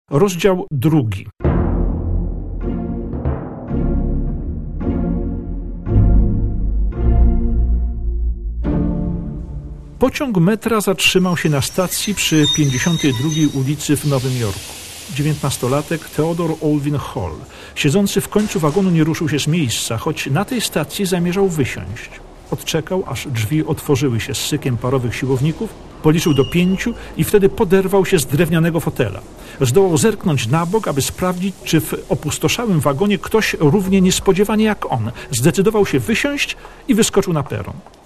Rozdział 2. Pociąg metra zatrzymał się na stacji przy 52 ulicy w Nowym Jorku. 19-latek Theodore Olvin Hall, siedzący w końcu wagonu, nie ruszył się z miejsca, choć na tej stacji zamierzał wysiąść. Odczekał, aż drzwi otworzyły się z sykiem parowych siłowników, policzył do 5 i wtedy poderwał się z drewnianego fotela. Zdołał zerknąć na bok, aby sprawdzić, czy w opustoszałym wagonie ktoś równie niespodziewanie jak on zdecydował się wysiąść i wyskoczył na peron.